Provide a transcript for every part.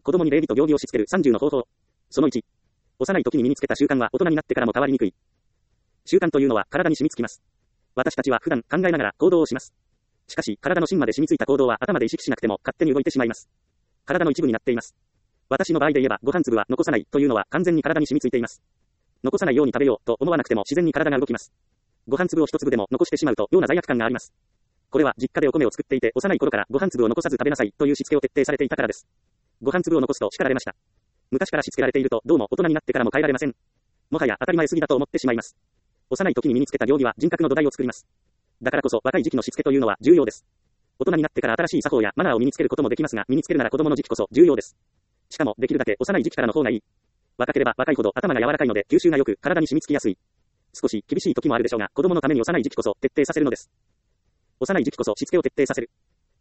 子供に礼儀と行儀をしつける30の方法。その1。幼い時に身につけた習慣は大人になってからも変わりにくい。習慣というのは体に染みつきます。私たちは普段考えながら行動をします。しかし、体の芯まで染みついた行動は頭で意識しなくても勝手に動いてしまいます。体の一部になっています。私の場合で言えば、ご飯粒は残さないというのは完全に体に染みついています。残さないように食べようと思わなくても自然に体が動きます。ご飯粒を一粒でも残してしまうと、妙な罪悪感があります。これは実家でお米を作っていて、幼い頃からご飯粒を残さず食べなさいというしつけを徹底されていたからです。ご飯粒を残すと叱られました。昔からしつけられていると、どうも大人になってからも変えられません。もはや当たり前すぎだと思ってしまいます。幼い時に身につけた行儀は人格の土台を作ります。だからこそ若い時期のしつけというのは重要です。大人になってから新しい作法やマナーを身につけることもできますが、身につけるなら子供の時期こそ重要です。しかもできるだけ幼い時期からの方がいい。若ければ若いほど頭が柔らかいので吸収が良く体に染みつきやすい。少し厳しい時もあるでしょうが、子供のために幼い時期こそ徹底させるのです。幼い時期こそしつけを徹底させる。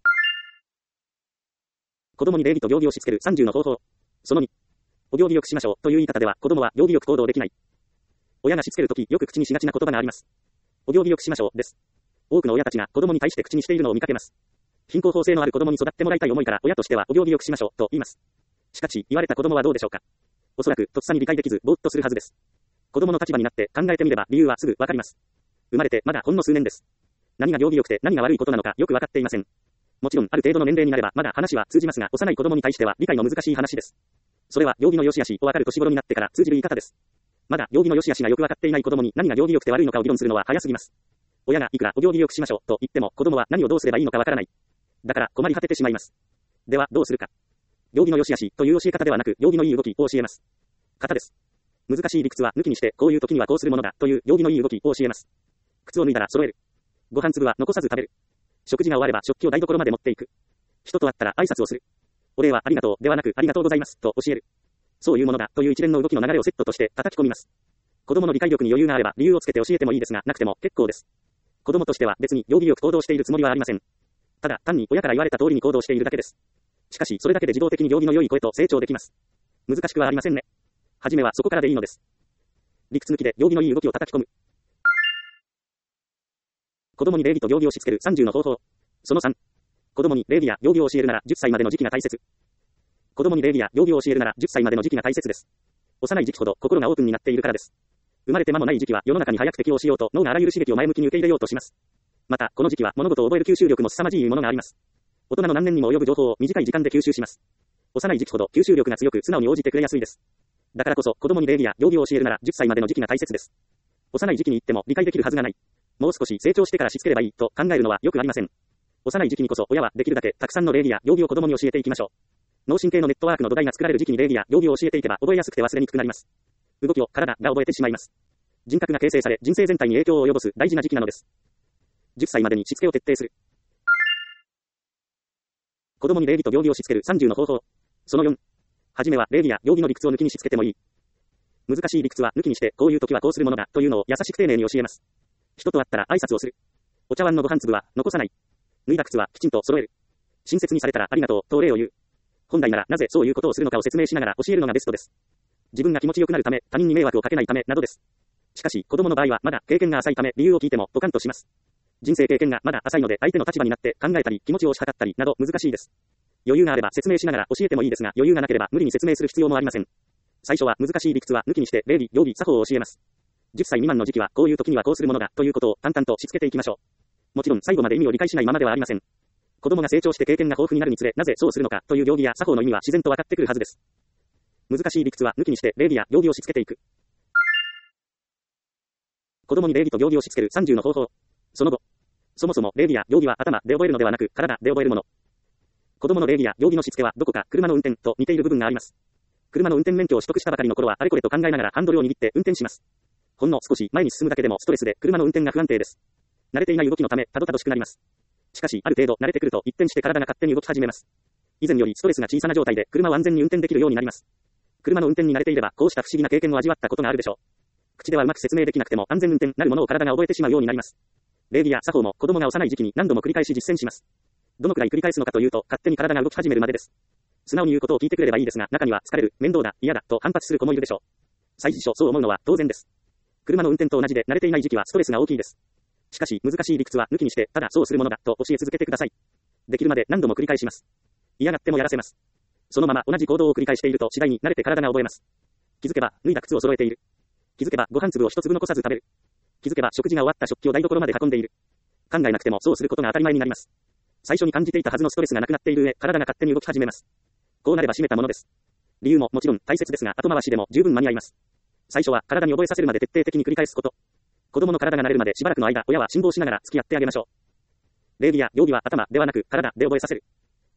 子供に礼儀と行儀をしつける30の方法。その2。お行儀よくしましょうという言い方では子供は行儀よく行動できない。親がしつけるときよく口にしがちな言葉があります。お行儀よくしましょうです。多くの親たちが子供に対して口にしているのを見かけます。貧困法制のある子供に育ってもらいたい思いから親としてはお行儀よくしましょうと言います。しかし言われた子供はどうでしょうか。おそらくとっさに理解できずぼーっとするはずです。子供の立場になって考えてみれば理由はすぐわかります。生まれてまだほんの数年です。何が行儀よくて何が悪いことなのかよくわかっていません。もちろんある程度の年齢になればまだ話は通じますが、幼い子供に対しては理解の難しい話です。それは行儀の良し悪しをわかる年頃になってから通じる言い方です。まだ行儀の良し悪しがよくわかっていない子供に何が行儀よくて悪いのかを議論するのは早すぎます。親がいくらお行儀よくしましょうと言っても子供は何をどうすればいいのかわからない。だから困り果ててしまいます。ではどうするか。行儀の良し悪しという教え方ではなく、行儀のいい動きを教えます。型です。難しい理屈は抜きにして、こういう時にはこうするものだという行儀のいい動きを教えます。靴を脱いだら揃える。ご飯粒は残さず食べる。食事が終われば食器を台所まで持っていく。人と会ったら挨拶をする。お礼はありがとうではなくありがとうございますと教える。そういうものだという一連の動きの流れをセットとして叩き込みます。子供の理解力に余裕があれば理由をつけて教えてもいいですが、なくても結構です。子供としては別に行儀よく行動しているつもりはありません。ただ単に親から言われた通りに行動しているだけです。しかしそれだけで自動的に行儀の良い子へと成長できます。難しくはありませんね。はじめはそこからでいいのです。理屈抜きで行儀のいい動きを叩き込む。子供に礼儀と行儀をしつける30の方法。その3。子供に礼儀や行儀を教えるなら10歳までの時期が大切。子供に礼儀や行儀を教えるなら10歳までの時期が大切です。幼い時期ほど心がオープンになっているからです。生まれて間もない時期は世の中に早く適応しようと脳があらゆる刺激を前向きに受け入れようとします。また、この時期は物事を覚える吸収力も凄まじいものがあります。大人の何年にも及ぶ情報を短い時間で吸収します。幼い時期ほど吸収力が強く素直に応じてくれやすいです。だからこそ子供に礼儀や行儀を教えるなら10歳までの時期が大切です。幼い時期に言っても理解できるはずがない。もう少し成長してからしつければいいと考えるのはよくありません。幼い時期にこそ親はできるだけたくさんの礼儀や行儀を子供に教えていきましょう。脳神経のネットワークの土台が作られる時期に礼儀や行儀を教えていけば覚えやすくて忘れにくくなります。動きを体が覚えてしまいます。人格が形成され人生全体に影響を及ぼす大事な時期なのです。10歳までにしつけを徹底する。子供に礼儀と行儀をしつける30の方法。その4。はじめは礼儀や行儀の理屈を抜きにしつけてもいい。難しい理屈は抜きにしてこういう時はこうするものだというのを優しく丁寧に教えます。人と会ったら挨拶をする。お茶碗のご飯粒は残さない。脱いだ靴はきちんと揃える。親切にされたらありがとうとお礼を言う。本来ならなぜそういうことをするのかを説明しながら教えるのがベストです。自分が気持ちよくなるため、他人に迷惑をかけないためなどです。しかし子供の場合はまだ経験が浅いため理由を聞いてもポカンとします。人生経験がまだ浅いので相手の立場になって考えたり気持ちを押し量ったりなど難しいです。余裕があれば説明しながら教えてもいいですが、余裕がなければ無理に説明する必要もありません。最初は難しい理屈は抜きにして礼儀、行儀、作法を教えます。10歳未満の時期はこういう時にはこうするものだということを淡々としつけていきましょう。もちろん最後まで意味を理解しないままではありません。子供が成長して経験が豊富になるにつれなぜそうするのかという行儀や作法の意味は自然と分かってくるはずです。難しい理屈は抜きにして礼儀や行儀をしつけていく。子供に礼儀と行儀をしつける30の方法。その後。そもそも礼儀や行儀は頭で覚えるのではなく体で覚えるもの。子供の礼儀や行儀のしつけはどこか車の運転と似ている部分があります。車の運転免許を取得したばかりの頃はあれこれと考えながらハンドルを握って運転します。ほんの少し前に進むだけでもストレスで車の運転が不安定です。慣れていない動きのためたどたどしくなります。しかしある程度慣れてくると一転して体が勝手に動き始めます。以前よりストレスが小さな状態で車を安全に運転できるようになります。車の運転に慣れていればこうした不思議な経験を味わったことがあるでしょう。口ではうまく説明できなくても安全運転なるものを体が覚えてしまうようになります。礼儀や作法も子供が幼い時期に何度も繰り返し実践します。どのくらい繰り返すのかというと勝手に体が動き始めるまでです。素直に言うことを聞いてくれればいいですが、中には疲れる、面倒だ、嫌だと反発する子もいるでしょう。最初そう思うのは当然です。車の運転と同じで慣れていない時期はストレスが大きいです。しかし難しい理屈は抜きにしてただそうするものだと教え続けてください。できるまで何度も繰り返します。嫌がってもやらせます。 そのまま同じ行動を繰り返していると次第に慣れて体が覚えます。気づけば脱いだ靴を揃えている。気づけばご飯粒を一粒残さず食べる。気づけば食事が終わった食器を台所まで運んでいる。考えなくてもそうすることが当たり前になります。最初に感じていたはずのストレスがなくなっている上、体が勝手に動き始めます。こうなれば締めたものです。理由ももちろん大切ですが、後回しでも十分間に合います。最初は体に覚えさせるまで徹底的に繰り返すこと。子供の体が慣れるまでしばらくの間、親は辛抱しながら付き合ってあげましょう。礼儀や行儀は頭ではなく体で覚えさせる。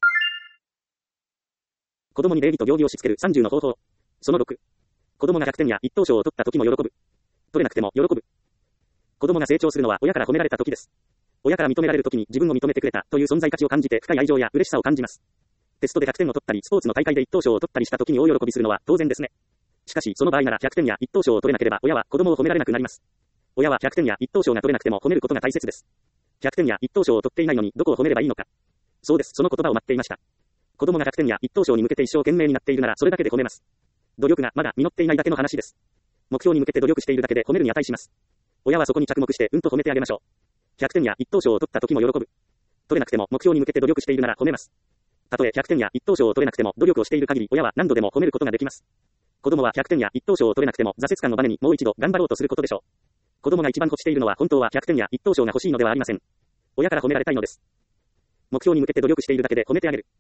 子供に礼儀と行儀をしつける30の方法。その6。子供が100点や1等賞を取った時も喜ぶ。取れなくても喜ぶ。子供が成長するのは親から褒められた時です。親から認められる時に自分を認めてくれたという存在価値を感じて深い愛情や嬉しさを感じます。テストで100点を取ったり、スポーツの大会で1等賞を取ったりした時に大喜びするのは当然ですね。しかし、その場合なら100点や1等賞を取れなければ親は子供を褒められなくなります。親は100点や1等賞が取れなくても褒めることが大切です。100点や1等賞を取っていないのにどこを褒めればいいのか。そうです、その言葉を待っていました。子供が100点や1等賞に向けて一生懸命になっているならそれだけで褒めます。努力がまだ実っていないだけの話です。目標に向けて努力しているだけで褒めるに値します。親はそこに着目して褒めてあげましょう。100点や1等賞を取った時も喜ぶ。取れなくても目標に向けて努力しているなら褒めます。たとえ100点や1等賞を取れなくても努力をしている限り親は何度でも褒めることができます。子供は100点や1等賞を取れなくても挫折感のバネにもう一度頑張ろうとすることでしょう。子供が一番欲しているのは本当は100点や1等賞が欲しいのではありません。親から褒められたいのです。目標に向けて努力しているだけで褒めてあげる。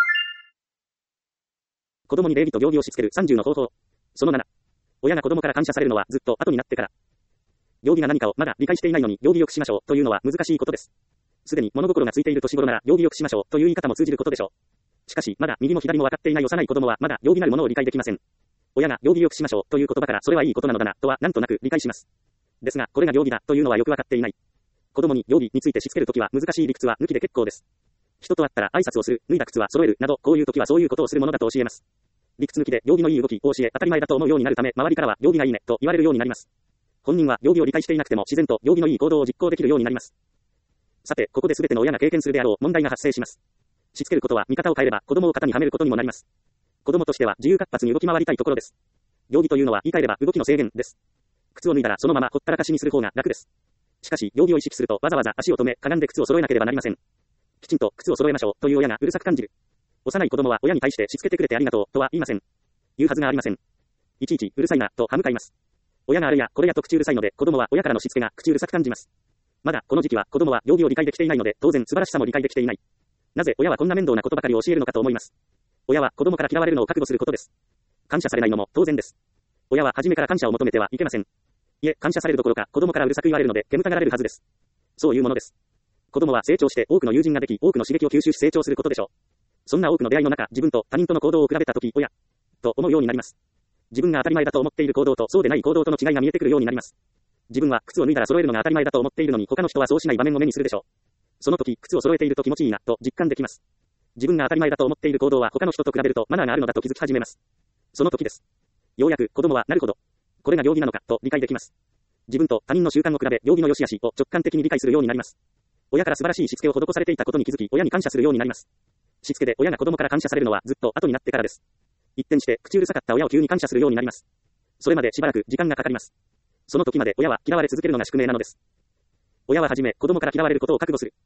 子供に礼儀と行儀をしつける30の方法。その7。親が子供から感謝されるのはずっと後になってから。行儀が何かをまだ理解していないのに行儀よくしましょうというのは難しいことです。すでに物心がついている年頃なら行儀よくしましょうという言い方も通じることでしょう。しかしまだ右も左も分かっていない幼い子供はまだ行儀なるものを理解できません。親が行儀よくしましょうという言葉からそれはいいことなのだなとはなんとなく理解します。ですがこれが行儀だというのはよく分かっていない。子供に行儀についてしつけるときは難しい理屈は抜きで結構です。人と会ったら挨拶をする、脱いだ靴は揃えるなどこういうときはそういうことをするものだと教えます。理屈抜きで行儀のいい動きを教え当たり前だと思うようになるため周りからは行儀がいいねと言われるようになります。本人は行儀を理解していなくても自然と行儀のいい行動を実行できるようになります。さて、ここで全ての親が経験するであろう問題が発生します。しつけることは見方を変えれば子供を型にはめることにもなります。子供としては自由活発に動き回りたいところです。行儀というのは言い換えれば動きの制限です。靴を脱いだらそのままほったらかしにする方が楽です。しかし、行儀を意識するとわざわざ足を止め、かがんで靴を揃えなければなりません。きちんと靴を揃えましょうという親がうるさく感じる。幼い子供は親に対してしつけてくれてありがとうとは言いません。言うはずがありません。いちいちうるさいなと歯向かいます。親があれやこれやと口うるさいので子供は親からのしつけが口うるさく感じます。まだこの時期は子供は行儀を理解できていないので当然素晴らしさも理解できていない。なぜ親はこんな面倒なことばかりを教えるのかと思います。親は子供から嫌われるのを覚悟することです。感謝されないのも当然です。親は初めから感謝を求めてはいけません。いえ、感謝されるどころか子供からうるさく言われるので煙たがられるはずです。そういうものです。子供は成長して多くの友人ができ多くの刺激を吸収し成長することでしょう。そんな多くの出会いの中、自分と他人との行動を比べたとき、親と思うようになります。自分が当たり前だと思っている行動とそうでない行動との違いが見えてくるようになります。自分は靴を脱いだら揃えるのが当たり前だと思っているのに他の人はそうしない場面を目にするでしょう。その時、靴を揃えていると気持ちいいなと実感できます。自分が当たり前だと思っている行動は他の人と比べるとマナーがあるのだと気づき始めます。その時です。ようやく子供はなるほど。これが行儀なのかと理解できます。自分と他人の習慣を比べ行儀の良し悪しを直感的に理解するようになります。親から素晴らしいしつけを施されていたことに気づき親に感謝するようになります。しつけで親が子供から感謝されるのはずっと後になってからです。一転して口うるさかった親を急に感謝するようになります。それまでしばらく時間がかかります。その時まで親は嫌われ続けるのが宿命なのです。親ははじめ子供から嫌われることを覚悟する。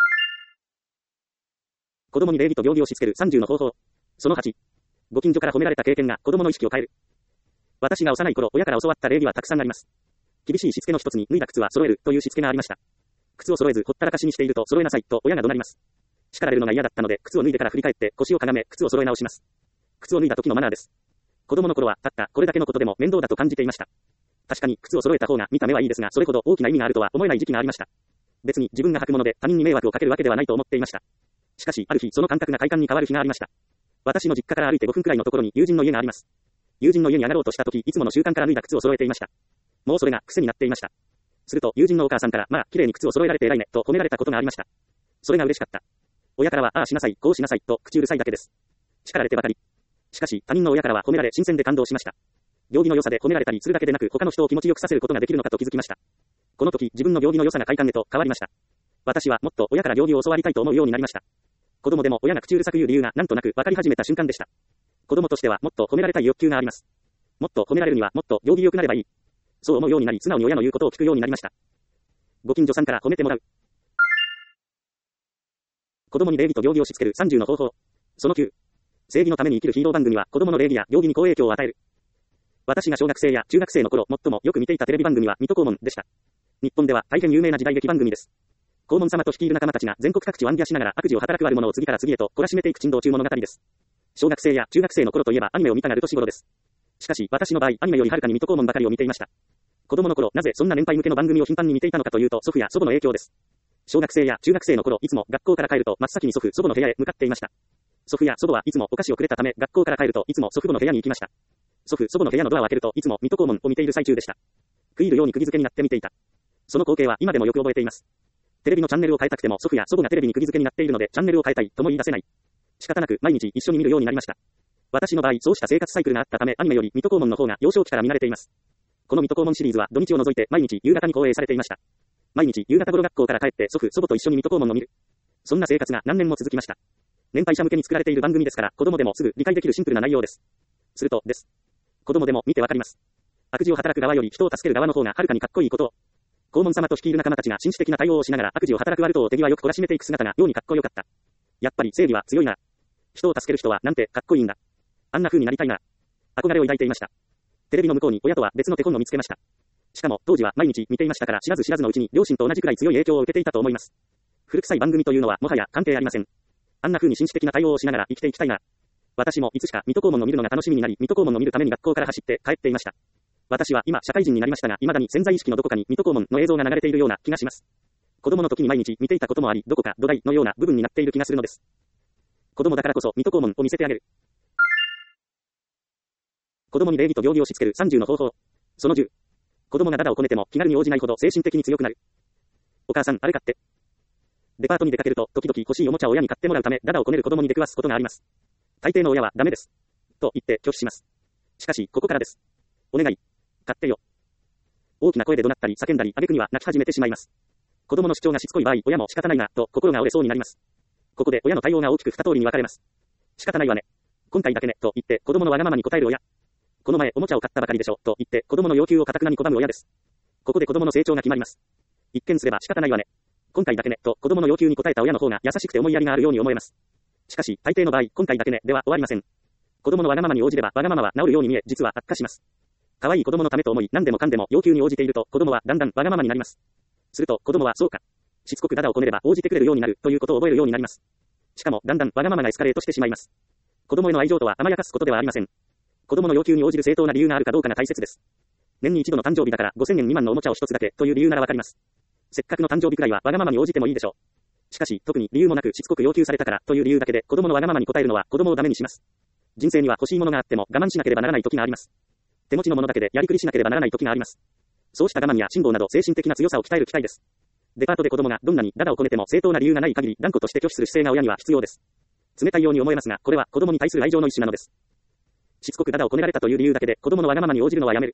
子供に礼儀と行儀をしつける30の方法。その8。ご近所から褒められた経験が子供の意識を変える。私が幼い頃親から教わった礼儀はたくさんあります。厳しいしつけの一つに脱いだ靴は揃えるというしつけがありました。靴を揃えずほったらかしにしていると揃えなさいと親が怒鳴ります。叱られるのが嫌だったので靴を脱いでから振り返って腰をかがめ靴を揃え直します。靴を脱いだ時のマナーです。子供の頃はたったこれだけのことでも面倒だと感じていました。確かに靴を揃えた方が見た目はいいですがそれほど大きな意味があるとは思えない時期がありました。別に自分が履くもので他人に迷惑をかけるわけではないと思っていました。しかしある日その感覚が快感に変わる日がありました。私の実家から歩いて5分くらいのところに友人の家があります。友人の家に上がろうとした時いつもの習慣から脱いだ靴を揃えていました。もうそれが癖になっていました。すると友人のお母さんからまあ綺麗に靴を揃えられて偉いねと褒められたことがありました。それが嬉しかった。親からはああしなさいこうしなさいと口うるさいだけです。叱られてばかり。しかし他人の親からは褒められ新鮮で感動しました。行儀の良さで褒められたりするだけでなく他の人を気持ちよくさせることができるのかと気づきました。この時自分の行儀の良さが快感へと変わりました。私はもっと親から行儀を教わりたいと思うようになりました。子供でも親が口うるさく言う理由がなんとなく分かり始めた瞬間でした。子供としてはもっと褒められたい欲求があります。もっと褒められるにはもっと行儀良くなればいい。そう思うようになり素直に親の言うことを聞くようになりました。ご近所さんから褒めてもらう。子供に礼儀と行儀をしつける30の方法。その9。 正義のために生きるヒーロー番組は子供の礼儀や行儀に好影響を与える。私が小学生や中学生の頃、最もよく見ていたテレビ番組は水戸黄門でした。日本では大変有名な時代劇番組です。黄門様と率いる仲間たちが全国各地を行脚しながら悪事を働く悪者を次から次へと懲らしめていく珍道中物語です。小学生や中学生の頃といえばアニメを見たがる年頃です。しかし私の場合、アニメよりはるかに水戸黄門ばかりを見ていました。子供の頃、なぜそんな年配向けの番組を頻繁に見ていたのかというと、祖父や祖母の影響です。小学生や中学生の頃、いつも学校から帰ると真っ先に祖父、祖母の部屋へ向かっていました。祖父や祖母はいつもお菓子をくれたため、学校から帰るといつも祖父母の部屋に行きました。祖父、祖母の部屋のドアを開けるといつも水戸黄門を見ている最中でした。食い入るように釘付けになって見ていた。その光景は今でもよく覚えています。テレビのチャンネルを変えたくても祖父や祖母がテレビに釘付けになっているのでチャンネルを変えたいとも言い出せない。仕方なく毎日一緒に見るようになりました。私の場合、そうした生活サイクルがあったため、アニメより水戸黄門の方が幼少期から見慣れています。この水戸黄門シリーズは土日を除いて毎日夕方に放映されていました。毎日夕方頃学校から帰って祖父、祖母と一緒に水戸黄門を見る。そんな生活が何年も続きました。年配者向けに作られている番組ですから、子供でもすぐ理解できるシンプルな内容です。すると、です。子供でも見てわかります。悪事を働く側より人を助ける側の方がはるかにかっこいいことを。黄門様と率いる仲間たちが紳士的な対応をしながら悪事を働く悪党を手際よく懲らしめていく姿が妙にかっこよかった。やっぱり正義は強いな。人を助ける人はなんてかっこいいんだ。あんな風になりたいな。憧れを抱いていました。テレビの向こうに親とは別の手本を見つけました。しかも当時は毎日見ていましたから知らず知らずのうちに両親と同じくらい強い影響を受けていたと思います。古臭い番組というのはもはや関係ありません。あんな風に紳士的な対応をしながら生きていきたいな。私もいつしか水戸黄門を見るのが楽しみになり、水戸黄門を見るために学校から走って帰っていました。私は今社会人になりましたが、未だに潜在意識のどこかに水戸黄門の映像が流れているような気がします。子供の時に毎日見ていたこともあり、どこか土台のような部分になっている気がするのです。子供だからこそ水戸黄門を見せてあげる。子供に礼儀と行儀をしつける30の方法。その10。子供がダダをこねても気軽に応じないほど精神的に強くなる。お母さん、あれ買って。デパートに出かけると、時々欲しいおもちゃを親に買ってもらうため、ダダをこねる子供に出くわすことがあります。大抵の親はダメです。と言って拒否します。しかし、ここからです。お願い。買ってよ。大きな声で怒鳴ったり叫んだり、挙句には泣き始めてしまいます。子供の主張がしつこい場合、親も仕方ないな、と心が折れそうになります。ここで親の対応が大きく二通りに分かれます。仕方ないわね。今回だけね、と言って子供のわがままに答える親。この前おもちゃを買ったばかりでしょ、と言って子供の要求を堅くなに拒む親です。ここで子供の成長が決まります。一見すれば仕方ないわね。今回だけね、と子供の要求に応えた親の方が優しくて思いやりがあるように思えます。しかし、大抵の場合、今回だけね、では終わりません。子供のわがままに応じれば、わがままは治るように見え、実は悪化します。可愛い子供のためと思い、何でもかんでも要求に応じていると、子供はだんだんわがままになります。すると、子供はそうか。しつこくダダをこねれば応じてくれるようになるということを覚えるようになります。しかも、だんだんわがままがエスカレートしてしまいます。子供への愛情とは甘やかすことではありません。子供の要求に応じる正当な理由があるかどうかが大切です。年に一度の誕生日だから5000円未満のおもちゃを一つだけという理由ならわかります。せっかくの誕生日くらいはわがままに応じてもいいでしょう。しかし、特に理由もなくしつこく要求されたからという理由だけで子供のわがままに応えるのは子供をダメにします。人生には欲しいものがあっても我慢しなければならない時があります。手持ちのものだけでやりくりしなければならない時があります。そうした我慢や辛抱など精神的な強さを鍛える機会です。デパートで子供がどんなにダダをこねても正当な理由がない限り断固として拒否する姿勢が親には必要です。冷たいように思えますが、これは子供に対する愛情の一種なのです。しつこくダダをこねられたという理由だけで子供のわがままに応じるのはやめる。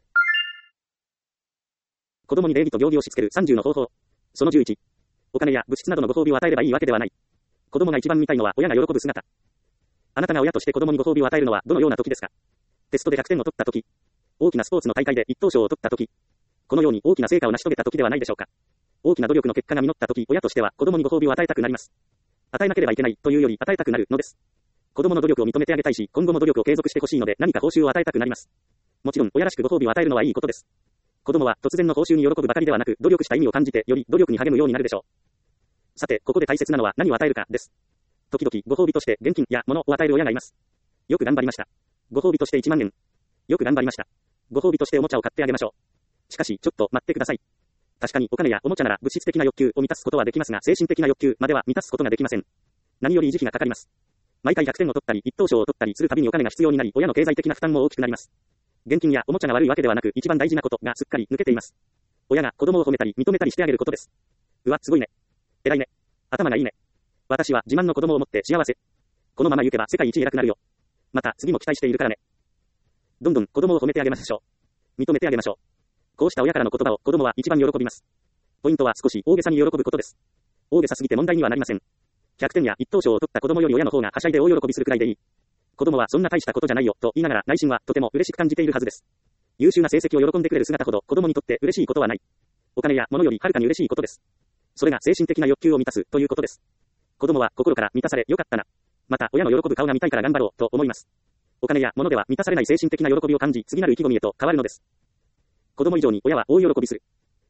子供に礼儀と行儀をしつける30の方法。その11。お金や物質などのご褒美を与えればいいわけではない。子供が一番見たいのは親が喜ぶ姿。あなたが親として子供にご褒美を与えるのはどのような時ですか？テストで100点を取った時。大きなスポーツの大会で一等賞を取った時。このように大きな成果を成し遂げた時ではないでしょうか。大きな努力の結果が実った時、親としては子供にご褒美を与えたくなります。与えなければいけないというより与えたくなるのです。子供の努力を認めてあげたいし、今後も努力を継続してほしいので何か報酬を与えたくなります。もちろん親らしくご褒美を与えるのはいいことです。子供は突然の報酬に喜ぶばかりではなく、努力した意味を感じてより努力に励むようになるでしょう。さて、ここで大切なのは何を与えるかです。時々ご褒美として現金や物を与える親がいます。よく頑張りました。ご褒美として1万円。よく頑張りました。ご褒美としておもちゃを買ってあげましょう。しかし、ちょっと待ってください。確かにお金やおもちゃなら物質的な欲求を満たすことはできますが、精神的な欲求までは満たすことができません。何より維持費がかかります。毎回100点を取ったり、一等賞を取ったりするたびにお金が必要になり、親の経済的な負担も大きくなります。現金やおもちゃが悪いわけではなく、一番大事なことがすっかり抜けています。親が子供を褒めたり認めたりしてあげることです。うわ、すごいね。偉いね。頭がいいね。私は自慢の子供を持って幸せ。このまま行けば世界一偉くなるよ。また次も期待しているからね。どんどん子供を褒めてあげましょう。認めてあげましょう。こうした親からの言葉を子供は一番喜びます。ポイントは少し大げさに喜ぶことです。大げさすぎて問題にはなりません。100点や一等賞を取った子供より親の方がはしゃいで大喜びするくらいでいい。子供はそんな大したことじゃないよと言いながら内心はとても嬉しく感じているはずです。優秀な成績を喜んでくれる姿ほど子供にとって嬉しいことはない。お金や物よりはるかに嬉しいことです。それが精神的な欲求を満たすということです。子供は心から満たされよかったな。 また、親の喜ぶ顔が見たいから頑張ろう、と思います。お金や物では満たされない精神的な喜びを感じ、次なる意気込みへと変わるのです。子供以上に親は大喜びする。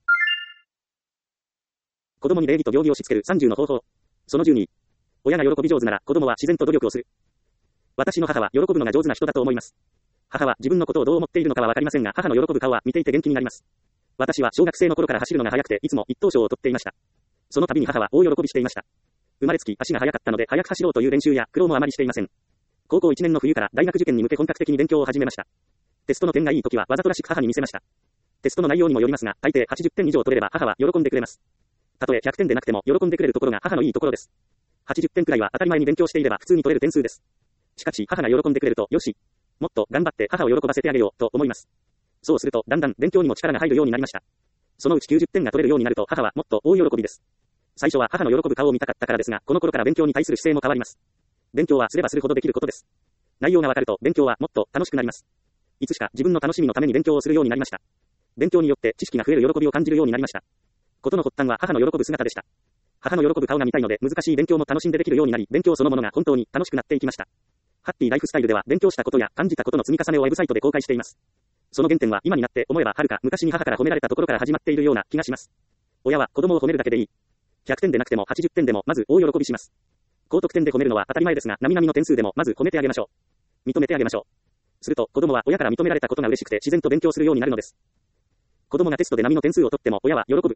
子供に礼儀と行儀をしつける30の方法。その12。親が喜び上手なら子供は自然と努力をする。私の母は喜ぶのが上手な人だと思います。母は自分のことをどう思っているのかはわかりませんが、母の喜ぶ顔は見ていて元気になります。私は小学生の頃から走るのが速くていつも一等賞を取っていました。その度に母は大喜びしていました。生まれつき足が速かったので速く走ろうという練習や苦労もあまりしていません。高校1年の冬から大学受験に向け本格的に勉強を始めました。テストの点がいい時はわざとらしく母に見せました。テストの内容にもよりますが、大抵80点以上取れれば母は喜んでくれます。たとえ100点でなくても喜んでくれるところが母のいいところです。80点くらいは当たり前に勉強していれば普通に取れる点数です。しかし母が喜んでくれると、よし、もっと頑張って母を喜ばせてあげようと思います。そうするとだんだん勉強にも力が入るようになりました。そのうち90点が取れるようになると母はもっと大喜びです。最初は母の喜ぶ顔を見たかったからですが、この頃から勉強に対する姿勢も変わります。勉強はすればするほどできることです。内容がわかると勉強はもっと楽しくなります。いつしか自分の楽しみのために勉強をするようになりました。勉強によって知識が増える喜びを感じるようになりました。ことの発端は母の喜ぶ姿でした。母の喜ぶ顔が見たいので難しい勉強も楽しんでできるようになり、勉強そのものが本当に楽しくなっていきました。ハッピーライフスタイルでは勉強したことや感じたことの積み重ねをウェブサイトで公開しています。その原点は今になって思えばはるか昔に母から褒められたところから始まっているような気がします。親は子供を褒めるだけでいい。100点でなくても80点でもまず大喜びします。高得点で褒めるのは当たり前ですが、並々の点数でもまず褒めてあげましょう。認めてあげましょう。すると子供は親から認められたことが嬉しくて自然と勉強するようになるのです。子供がテストで並の点数を取っても親は喜ぶ。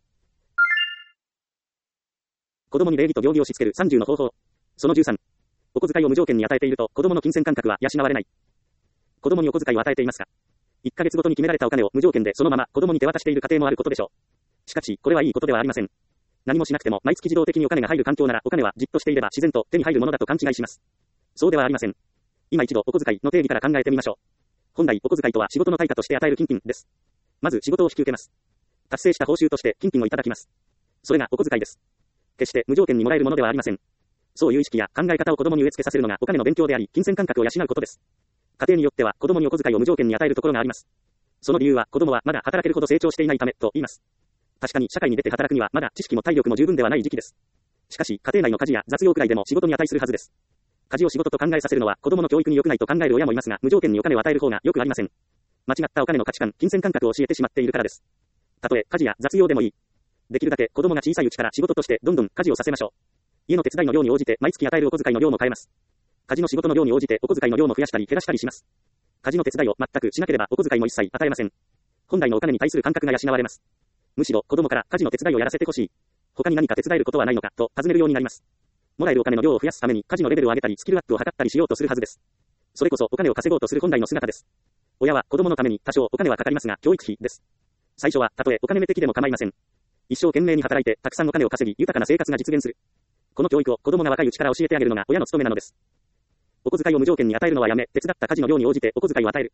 子供に礼儀と行儀をしつける30の方法。その13。お小遣いを無条件に与えていると子供の金銭感覚は養われない。子供にお小遣いを与えていますか？ 1 ヶ月ごとに決められたお金を無条件でそのまま子供に手渡している家庭もあることでしょう。しかし、これはいいことではありません。何もしなくても毎月自動的にお金が入る環境ならお金はじっとしていれば自然と手に入るものだと勘違いします。そうではありません。今一度お小遣いの定義から考えてみましょう。本来お小遣いとは仕事の対価として与える金品です。まず仕事を引き受けます。達成した報酬として金品をいただきます。それがお小遣いです。決して無条件にもらえるものではありません。そういう意識や考え方を子供に植え付けさせるのがお金の勉強であり、金銭感覚を養うことです。家庭によっては子供にお小遣いを無条件に与えるところがあります。その理由は子供はまだ働けるほど成長していないためと言います。確かに社会に出て働くにはまだ知識も体力も十分ではない時期です。しかし家庭内の家事や雑用くらいでも仕事に値するはずです。家事を仕事と考えさせるのは子供の教育に良くないと考える親もいますが、無条件にお金を与える方が良くありません。間違ったお金の価値観、金銭感覚を教えてしまっているからです。たとえ家事や雑用でもいい。できるだけ子供が小さいうちから仕事としてどんどん家事をさせましょう。家の手伝いの量に応じて毎月与えるお小遣いの量も変えます。家事の仕事の量に応じてお小遣いの量も増やしたり減らしたりします。家事の手伝いを全くしなければお小遣いも一切与えません。本来のお金に対する感覚が養われます。むしろ子供から家事の手伝いをやらせてほしい。他に何か手伝えることはないのかと尋ねるようになります。もらえるお金の量を増やすために家事のレベルを上げたりスキルアップを図ったりしようとするはずです。それこそお金を稼ごうとする本来の姿です。親は子供のために多少お金はかかりますが教育費です。最初はたとえお金目的でも構いません。一生懸命に働いてたくさんお金を稼ぎ豊かな生活が実現する。この教育を子供が若いうちから教えてあげるのが親の務めなのです。お小遣いを無条件に与えるのはやめ、手伝った家事の量に応じてお小遣いを与える。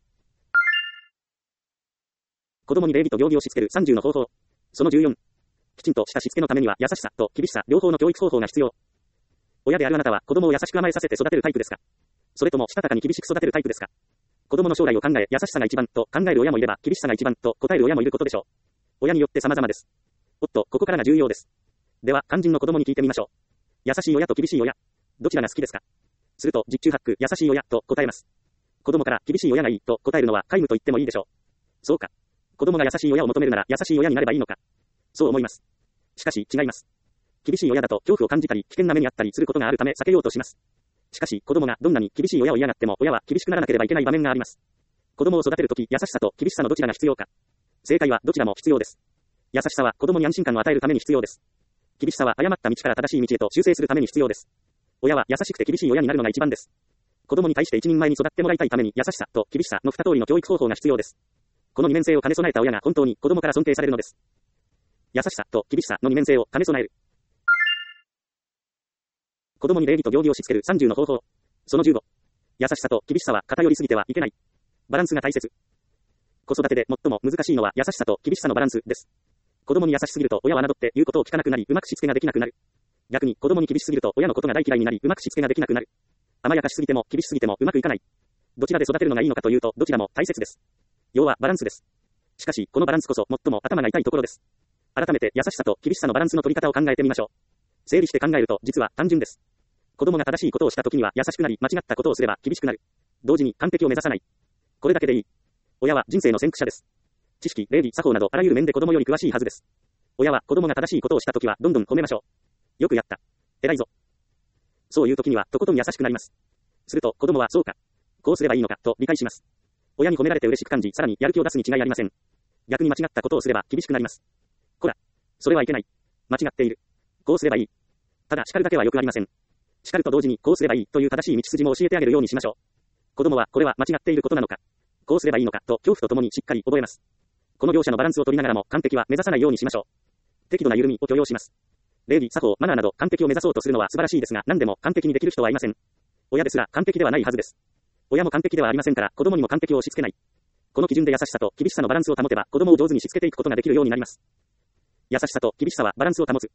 子供に礼儀と行儀をしつける30の方法。その14。きちんとしたしつけのためには優しさと厳しさ両方の教育方法が必要。親であるあなたは子供を優しく甘えさせて育てるタイプですか？それともしたたかに厳しく育てるタイプですか？子供の将来を考え優しさが一番と考える親もいれば厳しさが一番と答える親もいることでしょう。親によって様々です。おっと、ここからが重要です。では、肝心の子供に聞いてみましょう。優しい親と厳しい親。どちらが好きですか？すると、十中八九優しい親と答えます。子供から厳しい親がいいと答えるのは皆無と言ってもいいでしょう。そうか。子供が優しい親を求めるなら優しい親になればいいのか。そう思います。しかし、違います。厳しい親だと恐怖を感じたり危険な目にあったりすることがあるため避けようとします。しかし、子供がどんなに厳しい親を嫌がっても親は厳しくならなければいけない場面があります。子供を育てるとき、優しさと厳しさのどちらが必要か。正解はどちらも必要です。優しさは子供に安心感を与えるために必要です。厳しさは誤った道から正しい道へと修正するために必要です。親は優しくて厳しい親になるのが一番です。子供に対して一人前に育ってもらいたいために優しさと厳しさの二通りの教育方法が必要です。この二面性を兼ね備えた親が本当に子供から尊敬されるのです。優しさと厳しさの二面性を兼ね備える。子供に礼儀と行儀をしつける30の方法。その15。優しさと厳しさは偏りすぎてはいけない。バランスが大切。子育てで最も難しいのは優しさと厳しさのバランスです。子供に優しすぎると親は侮って言うことを聞かなくなり、うまくしつけができなくなる。逆に子供に厳しすぎると親のことが大嫌いになり、うまくしつけができなくなる。甘やかしすぎても厳しすぎてもうまくいかない。どちらで育てるのがいいのかというと、どちらも大切です。要はバランスです。しかし、このバランスこそ最も頭が痛いところです。改めて優しさと厳しさのバランスの取り方を考えてみましょう。整理して考えると実は単純です。 子供が正しいことをしたときには優しくなり、間違ったことをすれば厳しくなる。同時に完璧を目指さない。これだけでいい。親は人生の先駆者です。知識、礼儀、作法などあらゆる面で子供より詳しいはずです。親は子供が正しいことをしたときはどんどん褒めましょう。よくやった。偉いぞ。そういうときにはとことん優しくなります。すると子供はそうか。こうすればいいのかと理解します。親に褒められて嬉しく感じ、さらにやる気を出すに違いありません。逆に間違ったことをすれば厳しくなります。こら。それはいけない。間違っている。こうすればいい。ただ叱るだけはよくありません。叱ると同時にこうすればいいという正しい道筋も教えてあげるようにしましょう。子供はこれは間違っていることなのか。こうすればいいのかと恐怖とともにしっかり覚えます。この両者のバランスを取りながらも完璧は目指さないようにしましょう。適度な緩みを許容します。礼儀、作法、マナーなど完璧を目指そうとするのは素晴らしいですが、何でも完璧にできる人はいません。親ですら完璧ではないはずです。親も完璧ではありませんから、子供にも完璧を押し付けない。この基準で優しさと厳しさのバランスを保てば、子供を上手にしつけていくことができるようになります。優しさと厳しさはバランスを保つ。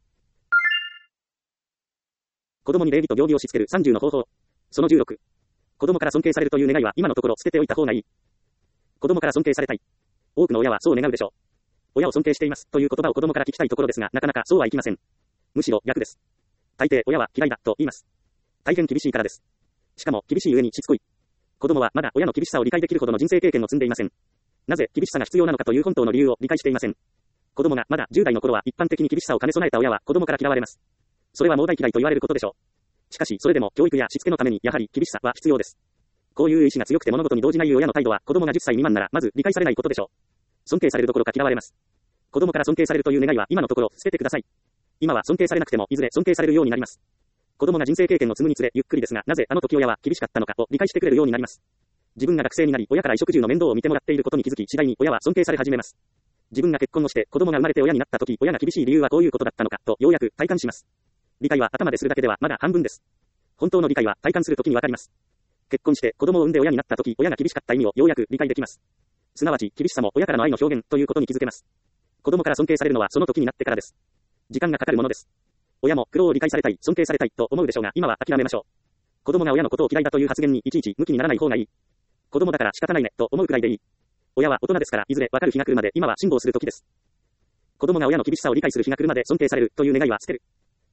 子供に礼儀と行儀をしつける30の方法。その16。子供から尊敬されるという願いは今のところ捨てておいた方がいい。子供から尊敬されたい。多くの親はそう願うでしょう。親を尊敬していますという言葉を子供から聞きたいところですが、なかなかそうはいきません。むしろ逆です。大抵親は嫌いだと言います。大変厳しいからです。しかも厳しい上にしつこい。子供はまだ親の厳しさを理解できるほどの人生経験を積んでいません。なぜ厳しさが必要なのかという本当の理由を理解していません。子供がまだ10代の頃は一般的に厳しさを兼ね備えた親は子供から嫌われます。それは猛大嫌いと言われることでしょう。しかしそれでも教育やしつけのためにやはり厳しさは必要です。こういう意志が強くて物事に動じない親の態度は子供が10歳未満ならまず理解されないことでしょう。尊敬されるどころか嫌われます。子供から尊敬されるという願いは今のところ捨ててください。今は尊敬されなくてもいずれ尊敬されるようになります。子供が人生経験を積むにつれゆっくりですが、なぜあの時親は厳しかったのかを理解してくれるようになります。自分が学生になり親から衣食住の面倒を見てもらっていることに気づき、次第に親は尊敬され始めます。自分が結婚をして子供が生まれて親になった時、親が厳しい理由はこういうことだったのかとようやく体感します。理解は頭でするだけではまだ半分です。本当の理解は体感するときにわかります。結婚して子供を産んで親になったとき、親が厳しかった意味をようやく理解できます。すなわち厳しさも親からの愛の表現ということに気づけます。子供から尊敬されるのはその時になってからです。時間がかかるものです。親も苦労を理解されたい、尊敬されたいと思うでしょうが、今は諦めましょう。子供が親のことを嫌いだという発言にいちいち向きにならない方がいい。子供だから仕方ないねと思うくらいでいい。親は大人ですからいずれわかる日が来るまで今は辛抱する時です。子供が親の厳しさを理解する日が来るまで尊敬されるという願いは捨てる。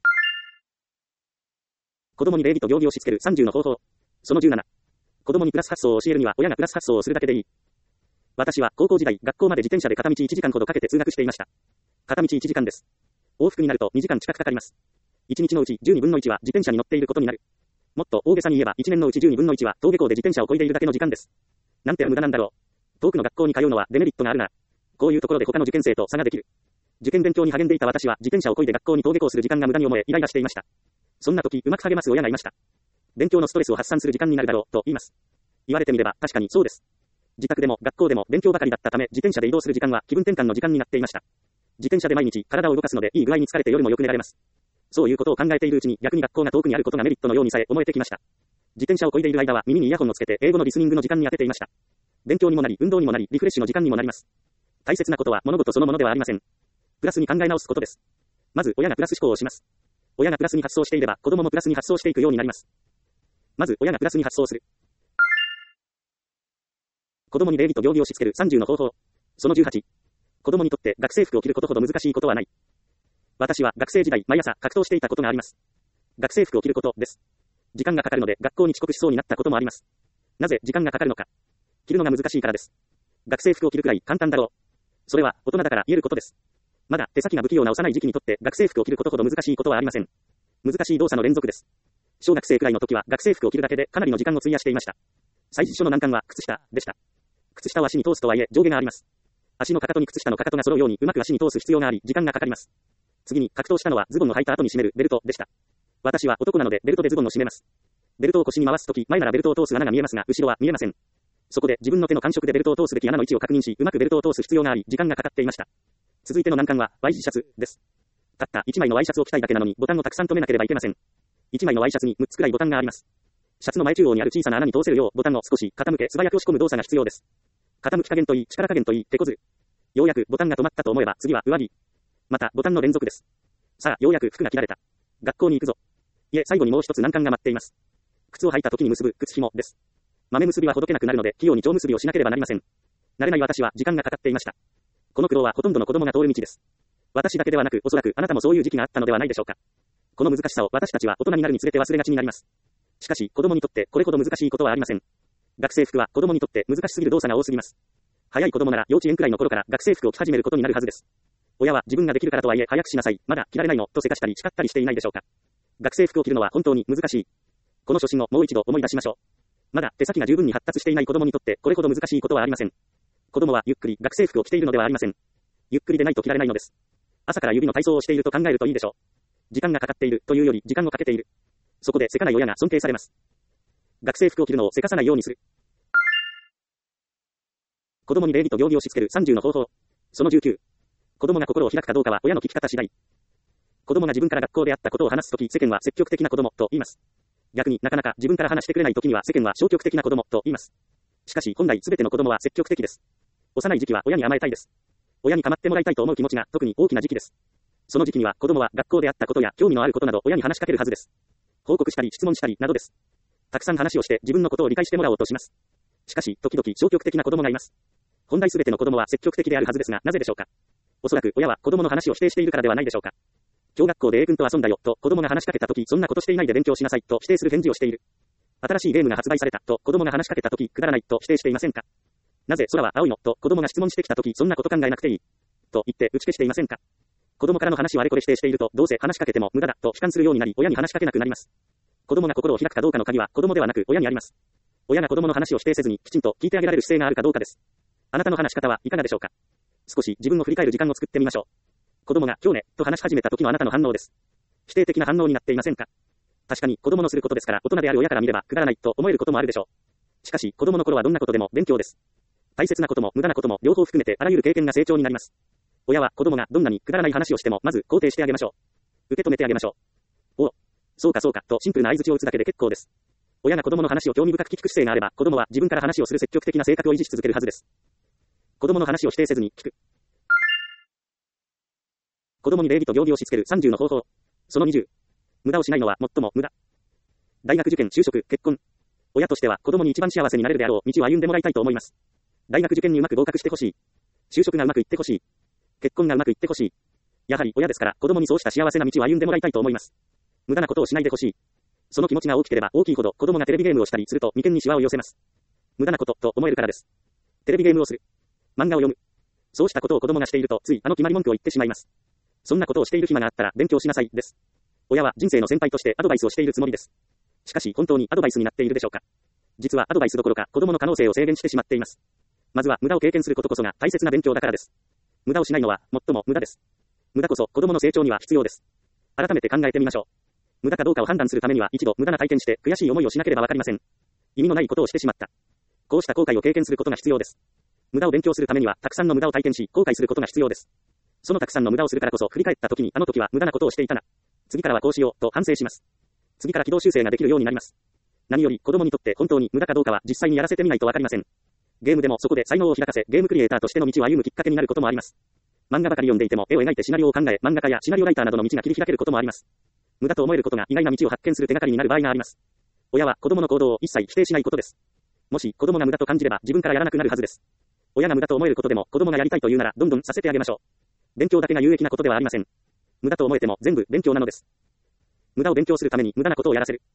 子供に礼儀と行儀をしつける30の方法。その17。子供にプラス発想を教えるには親がプラス発想をするだけでいい。私は高校時代、学校まで自転車で片道1時間ほどかけて通学していました。片道1時間です。往復になると2時間近くかかります。1日のうち12分の1は自転車に乗っていることになる。もっと大げさに言えば1年のうち12分の1は登下校で自転車を漕いでいるだけの時間です。なんて無駄なんだろう。遠くの学校に通うのはデメリットがあるな。こういうところで他の受験生と差ができる。受験勉強に励んでいた私は自転車を漕いで学校に登下校する時間が無駄に思えイライラしていました。そんな時うまく励ます親がいました。勉強のストレスを発散する時間になるだろうと言います。言われてみれば確かにそうです。自宅でも学校でも勉強ばかりだったため自転車で移動する時間は気分転換の時間になっていました。自転車で毎日体を動かすのでいい具合に疲れて夜もよく寝られます。そういうことを考えているうちに逆に学校が遠くにあることがメリットのようにさえ思えてきました。自転車を漕いでいる間は耳にイヤホンをつけて英語のリスニングの時間に当てていました。勉強にもなり運動にもなりリフレッシュの時間にもなります。大切なことは物事そのものではありません。プラスに考え直すことです。まず親がプラス思考をします。親がプラスに発想していれば子供もプラスに発想していくようになります。まず親がプラスに発想する。子供に礼儀と行儀をしつける30の方法。その18。子供にとって学生服を着ることほど難しいことはない。私は学生時代毎朝格闘していたことがあります。学生服を着ることです。時間がかかるので学校に遅刻しそうになったこともあります。なぜ時間がかかるのか。着るのが難しいからです。学生服を着るくらい簡単だろう。それは大人だから言えることです。まだ手先が不器用な幼い時期にとって学生服を着ることほど難しいことはありません。難しい動作の連続です。小学生くらいの時は学生服を着るだけでかなりの時間を費やしていました。最初の難関は靴下でした。靴下を足に通すとはいえ上下があります。足のかかとに靴下のかかとが揃うようにうまく足に通す必要があり時間がかかります。次に格闘したのはズボンの履いた後に締めるベルトでした。私は男なのでベルトでズボンを締めます。ベルトを腰に回すとき前ならベルトを通す穴が見えますが後ろは見えません。そこで自分の手の感触でベルトを通すべき穴の位置を確認しうまくベルトを通す必要があり時間がかかっていました。続いての難関はワイシャツです。たった1枚のワイシャツを着たいだけなのにボタンをたくさん留めなければいけません。1枚のワイシャツに6つくらいボタンがあります。シャツの前中央にある小さな穴に通せるようボタンを少し傾け素早く押し込む動作が必要です。傾き加減といい力加減といい手こずる。ようやくボタンが止まったと思えば次は上着。またボタンの連続です。さあようやく服が着られた。学校に行くぞ。いえ最後にもう一つ難関が待っています。靴を履いた時に結ぶ靴紐です。豆結びはほどけなくなるので器用に蝶結びをしなければなりません。慣れない私は時間がかかっていました。この苦労はほとんどの子供が通る道です。私だけではなくおそらくあなたもそういう時期があったのではないでしょうか。 この難しさを私たちは大人になるにつれて忘れがちになります。しかし、子供にとってこれほど難しいことはありません。学生服は子供にとって難しすぎる動作が多すぎます。早い子供なら幼稚園くらいの頃から学生服を着始めることになるはずです。親は自分ができるからとはいえ早くしなさい、まだ着られないのとせかしたり叱ったりしていないでしょうか。学生服を着るのは本当に難しい。この初心をもう一度思い出しましょう。まだ手先が十分に発達していない子供にとってこれほど難しいことはありません。子供はゆっくり学生服を着ているのではありません。ゆっくりでないと着られないのです。朝から指の体操をしていると考えるといいでしょう。時間がかかっているというより時間をかけている。そこでせかない親が尊敬されます。学生服を着るのをせかさないようにする。子供に礼儀と行儀をしつける30の方法。その19。子供が心を開くかどうかは親の聞き方次第。子供が自分から学校であったことを話すとき、世間は積極的な子供と言います。逆になかなか自分から話してくれないときには世間は消極的な子供と言います。しかし本来すべての子供は積極的です。幼い時期は親に甘えたいです。親に構ってもらいたいと思う気持ちが特に大きな時期です。その時期には子供は学校であったことや興味のあることなど親に話しかけるはずです。報告したり質問したりなどです。たくさん話をして自分のことを理解してもらおうとします。しかし時々消極的な子供がいます。本来すべての子供は積極的であるはずですが、なぜでしょうか。おそらく親は子供の話を否定しているからではないでしょうか。今日学校で A 君と遊んだよと子供が話しかけたとき、そんなことしていないで勉強しなさいと否定する返事をしている。新しいゲームが発売されたと子供が話しかけたとき、くだらないと否定していませんか。なぜ空は青いのと子供が質問してきたとき、そんなこと考えなくていいと言って打ち消していませんか。子供からの話をあれこれ否定していると、どうせ話しかけても無駄だと悲観するようになり、親に話しかけなくなります。子供が心を開くかどうかの鍵は子供ではなく親にあります。親が子供の話を否定せずにきちんと聞いてあげられる姿勢があるかどうかです。あなたの話し方はいかがでしょうか。少し自分を振り返る時間を作ってみましょう。子供が今日ねと話し始めた時のあなたの反応です。否定的な反応になっていませんか。確かに子供のすることですから大人である親から見ればくだらないと思えることもあるでしょう。しかし子供の頃はどんなことでも勉強です。大切なことも無駄なことも両方含めてあらゆる経験が成長になります。親は子供がどんなにくだらない話をしてもまず肯定してあげましょう。受け止めてあげましょう。お、そうかそうかとシンプルな相槌を打つだけで結構です。親が子供の話を興味深く聞く姿勢があれば子供は自分から話をする積極的な性格を維持し続けるはずです。子供の話を否定せずに聞く。子供に礼儀と行儀をしつける30の方法。その20。無駄をしないのは最も無駄。大学受験、就職、結婚。親としては子供に一番幸せになれるであろう道を歩んでもらいたいと思います。大学受験にうまく合格してほしい。就職がうまくいってほしい。結婚がうまくいってほしい。やはり親ですから子供にそうした幸せな道を歩んでもらいたいと思います。無駄なことをしないでほしい。その気持ちが大きければ大きいほど子供がテレビゲームをしたりすると眉間にシワを寄せます。無駄なことと思えるからです。テレビゲームをする。漫画を読む。そうしたことを子供がしているとつい決まり文句を言ってしまいます。そんなことをしている暇があったら勉強しなさいです。親は人生の先輩としてアドバイスをしているつもりです。しかし本当にアドバイスになっているでしょうか。実はアドバイスどころか子供の可能性を制限してしまっています。まずは無駄を経験することこそが大切な勉強だからです。無駄をしないのは最も無駄です。無駄こそ子供の成長には必要です。改めて考えてみましょう。無駄かどうかを判断するためには一度無駄な体験して悔しい思いをしなければわかりません。意味のないことをしてしまった。こうした後悔を経験することが必要です。無駄を勉強するためにはたくさんの無駄を体験し後悔することが必要です。そのたくさんの無駄をするからこそ振り返った時にあの時は無駄なことをしていたな。次からはこうしようと反省します。次から軌道修正ができるようになります。何より子供にとって本当に無駄かどうかは実際にやらせてみないとわかりません。ゲームでもそこで才能を開かせゲームクリエイターとしての道を歩むきっかけになることもあります。漫画ばかり読んでいても絵を描いてシナリオを考え漫画家やシナリオライターなどの道が切り開けることもあります。無駄と思えることが意外な道を発見する手がかりになる場合があります。親は子供の行動を一切否定しないことです。もし子供が無駄と感じれば自分からやらなくなるはずです。親が無駄と思えることでも子供がやりたいというならどんどんさせてあげましょう。勉強だけが有益なことではありません。無駄と思えても全部勉強なのです。無駄を勉強するために無駄なことをやらせる。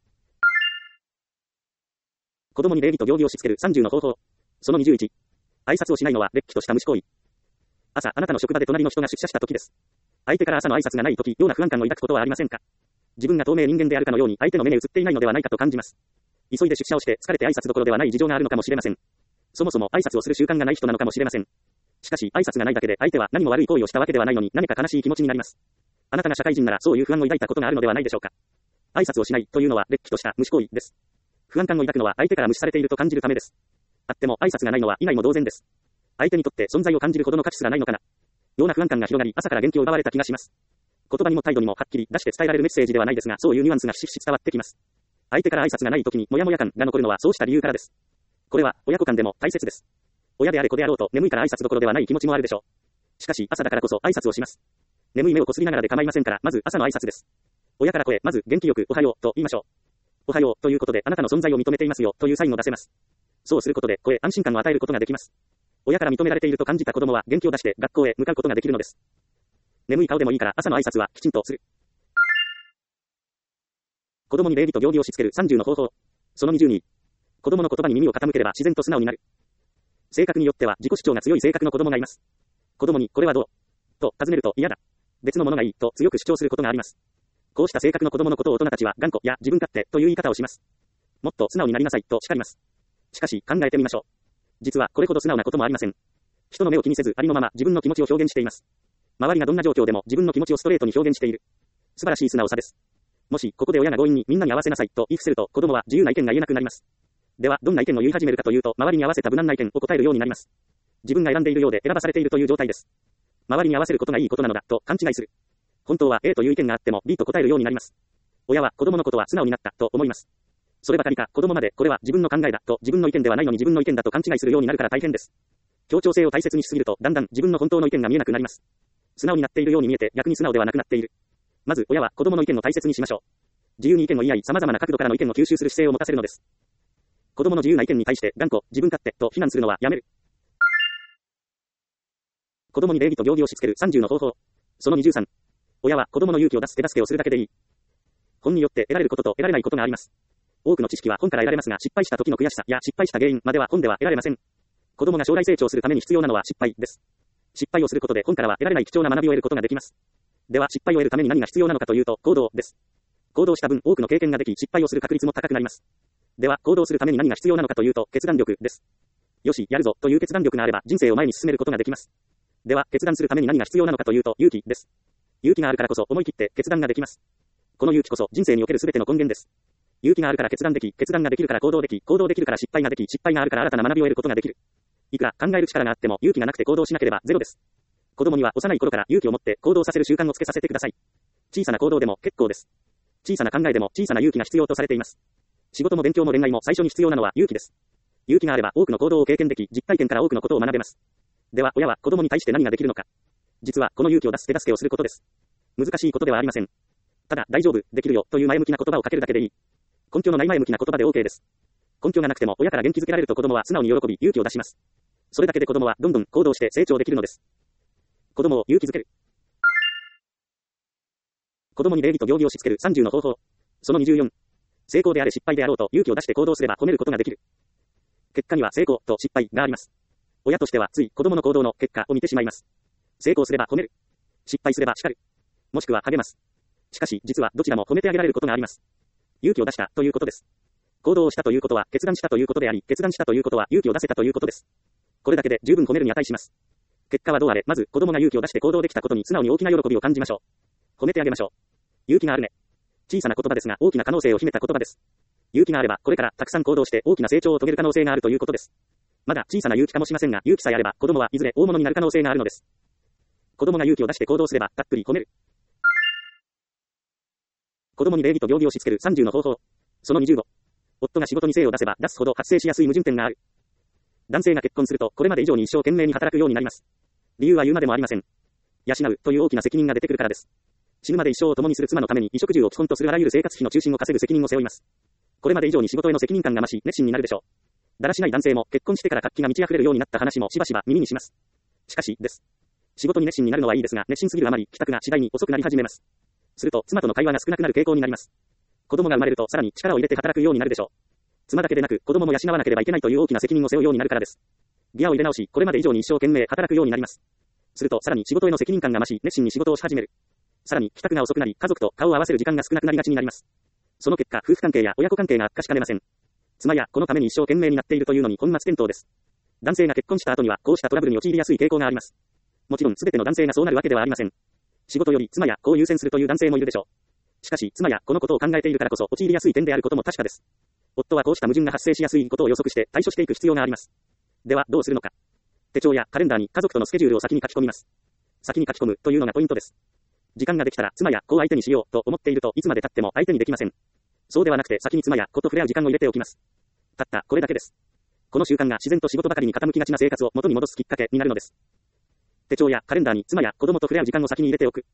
子供に礼儀と行儀をしつける30の方法。その21。挨拶をしないのはれっきとした無視行為。朝、あなたの職場で隣の人が出社した時です。相手から朝の挨拶がない時、ような不安感を抱くことはありませんか。自分が透明人間であるかのように相手の目に映っていないのではないかと感じます。急いで出社をして疲れて挨拶どころではない事情があるのかもしれません。そもそも挨拶をする習慣がない人なのかもしれません。しかし挨拶がないだけで相手は何も悪い行為をしたわけではないのに何か悲しい気持ちになります。あなたが社会人ならそういう不安を抱いたことがあるのではないでしょうか。挨拶をしないというのはれっきとした無視行為です。不安感を抱くのは相手から無視されていると感じるためです。あっても挨拶がないのは以外も同然です。相手にとって存在を感じるほどの価値すらないのかな。ような不安感が広がり朝から元気を奪われた気がします。言葉にも態度にもはっきり出して伝えられるメッセージではないですがそういうニュアンスがひしひし伝わってきます。相手から挨拶がない時にモヤモヤ感が残るのはそうした理由からです。これは親子間でも大切です。親であれ子であろうと眠いから挨拶どころではない気持ちもあるでしょう。しかし朝だからこそ挨拶をします。眠い目をこすりながらで構いませんからまず朝の挨拶です。親から声まず元気よくおはようと言いましょう。おはようということであなたの存在を認めていますよというサインを出せます。そうすることで声安心感を与えることができます。親から認められていると感じた子供は元気を出して学校へ向かうことができるのです。眠い顔でもいいから朝の挨拶はきちんとする。 子供に礼儀と行儀をしつける30の方法。その20に、子供の言葉に耳を傾ければ自然と素直になる。性格によっては自己主張が強い性格の子供がいます。子供にこれはどうと尋ねると嫌だ。別のものがいいと強く主張することがあります。こうした性格の子供のことを大人たちは頑固や自分勝手という言い方をします。もっと素直になりなさいと叱ります。しかし考えてみましょう。実はこれほど素直なこともありません。人の目を気にせずありのまま自分の気持ちを表現しています。周りがどんな状況でも自分の気持ちをストレートに表現している。素晴らしい素直さです。もしここで親が強引にみんなに合わせなさいと言い伏せると子供は自由な意見が言えなくなります。ではどんな意見を言い始めるかというと周りに合わせた無難な意見を答えるようになります。自分が選んでいるようで選ばされているという状態です。周りに合わせることがいいことなのだと勘違いする。本当は A という意見があっても B と答えるようになります。親は子供のことは素直になったと思います。そればかりか子供までこれは自分の考えだと自分の意見ではないのに自分の意見だと勘違いするようになるから大変です。協調性を大切にしすぎるとだんだん自分の本当の意見が見えなくなります。素直になっているように見えて逆に素直ではなくなっている。まず親は子供の意見を大切にしましょう。自由に意見を言い合い様々な角度からの意見を吸収する姿勢を持たせるのです。子供の自由な意見に対して頑固、自分勝手と非難するのはやめる。子供に礼儀と行儀をしつける30の方法。その23。親は子供の勇気を出す手助けをするだけでいい。本によって得られることと得られないことがあります。多くの知識は本から得られますが失敗した時の悔しさや失敗した原因までは本では得られません。子供が将来成長するために必要なのは失敗です。失敗をすることで本からは得られない貴重な学びを得ることができます。では失敗を得るために何が必要なのかというと行動です。行動した分多くの経験ができ失敗をする確率も高くなります。では行動するために何が必要なのかというと決断力です。よし、やるぞという決断力があれば人生を前に進めることができます。では決断するために何が必要なのかというと勇気です。勇気があるからこそ思い切って決断ができます。この勇気こそ人生における全ての根源です。勇気があるから決断でき、決断ができるから行動でき、行動できるから失敗ができ、失敗があるから新たな学びを得ることができる。いくら考える力があっても勇気がなくて行動しなければゼロです。子供には幼い頃から勇気を持って行動させる習慣をつけさせてください。小さな行動でも結構です。小さな考えでも小さな勇気が必要とされています。仕事も勉強も恋愛も最初に必要なのは勇気です。勇気があれば多くの行動を経験でき、実体験から多くのことを学べます。では親は子供に対して何ができるのか。実はこの勇気を出す手助けをすることです。難しいことではありません。ただ大丈夫、できるよという前向きな言葉をかけるだけでいい。根拠のない前向きな言葉で OK です。根拠がなくても親から元気づけられると子供は素直に喜び勇気を出します。それだけで子供はどんどん行動して成長できるのです。子供を勇気づける。子供に礼儀と行儀をしつける30の方法。その24。成功であれ失敗であろうと勇気を出して行動すれば褒めることができる。結果には成功と失敗があります。親としてはつい子供の行動の結果を見てしまいます。成功すれば褒める。失敗すれば叱る。もしくは励ます。しかし実はどちらも褒めてあげられることがあります。勇気を出したということです。行動をしたということは決断したということであり、決断したということは勇気を出せたということです。これだけで十分褒めるに値します。結果はどうあれ、まず子供が勇気を出して行動できたことに素直に大きな喜びを感じましょう。褒めてあげましょう。勇気があるね。小さな言葉ですが大きな可能性を秘めた言葉です。勇気があればこれからたくさん行動して大きな成長を遂げる可能性があるということです。まだ小さな勇気かもしれませんが、勇気さえあれば子供はいずれ大物になる可能性があるのです。子供が勇気を出して行動すればたっぷり褒める。子供に礼儀と行儀をしつける30の方法。その25。夫が仕事に精を出せば出すほど発生しやすい矛盾点がある。男性が結婚するとこれまで以上に一生懸命に働くようになります。理由は言うまでもありません。養うという大きな責任が出てくるからです。死ぬまで一生を共にする妻のために衣食住を基本とするあらゆる生活費の中心を稼ぐ責任を背負います。これまで以上に仕事への責任感が増し熱心になるでしょう。だらしない男性も結婚してから活気が満ち溢れるようになった話もしばしば耳にします。しかしです。仕事に熱心になるのはいいですが、熱心すぎるあまり帰宅が次第に遅くなり始めます。すると妻との会話が少なくなる傾向になります。子供が生まれるとさらに力を入れて働くようになるでしょう。妻だけでなく子供も養わなければいけないという大きな責任を背負うようになるからです。ギアを入れ直し、これまで以上に一生懸命働くようになります。するとさらに仕事への責任感が増し、熱心に仕事をし始める。さらに帰宅が遅くなり、家族と顔を合わせる時間が少なくなりがちになります。その結果、夫婦関係や親子関係が悪化しかねません。妻や子のために一生懸命になっているというのに本末転倒です。男性が結婚した後にはこうしたトラブルに陥りやすい傾向があります。もちろん全ての男性がそうなるわけではありません。仕事より妻や子を優先するという男性もいるでしょう。しかし妻や子のことを考えているからこそ陥りやすい点であることも確かです。夫はこうした矛盾が発生しやすいことを予測して対処していく必要があります。ではどうするのか。手帳やカレンダーに家族とのスケジュールを先に書き込みます。先に書き込むというのがポイントです。時間ができたら妻や子を相手にしようと思っているといつまで経っても相手にできません。そうではなくて先に妻や子と触れ合う時間を入れておきます。たったこれだけです。この習慣が自然と仕事ばかりに傾きがちな生活を元に戻すきっかけになるのです。手帳やカレンダーに妻や子供と触れ合う時間を先に入れておく。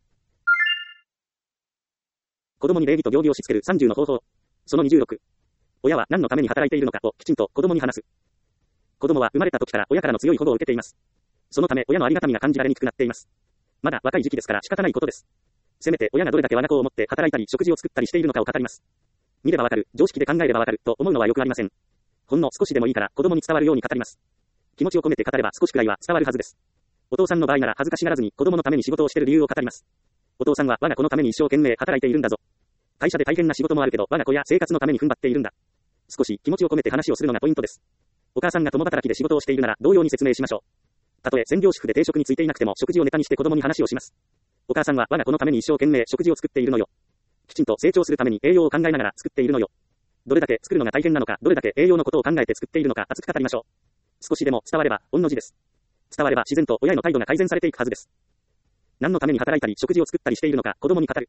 子供に礼儀と行儀をしつける30の方法。その26。親は何のために働いているのかをきちんと子供に話す。子供は生まれた時から親からの強い保護を受けています。そのため親のありがたみが感じられにくくなっています。まだ若い時期ですから仕方ないことです。せめて親がどれだけ我が子を思って働いたり食事を作ったりしているのかを語ります。 見ればわかる、常識で考えればわかる、と思うのはよくありません。ほんの少しでもいいから子供に伝わるように語ります。気持ちを込めて語れば少しくらいは伝わるはずです。お父さんの場合なら恥ずかしがらずに子供のために仕事をしている理由を語ります。お父さんは我が子のために一生懸命働いているんだぞ。会社で大変な仕事もあるけど我が子や生活のために踏ん張っているんだ。少し気持ちを込めて話をするのがポイントです。お母さんが共働きで仕事をしているなら同様に説明しましょう。たとえ専業主婦で定職についていなくても食事をネタにして子供に話をします。お母さんは我が子のために一生懸命食事を作っているのよ。きちんと成長するために栄養を考えながら作っているのよ。どれだけ作るのが大変なのか、どれだけ栄養のことを考えて作っているのか熱く語りましょう。少しでも伝われば御の字です。伝われば自然と親への態度が改善されていくはずです。何のために働いたり食事を作ったりしているのか子供に語る。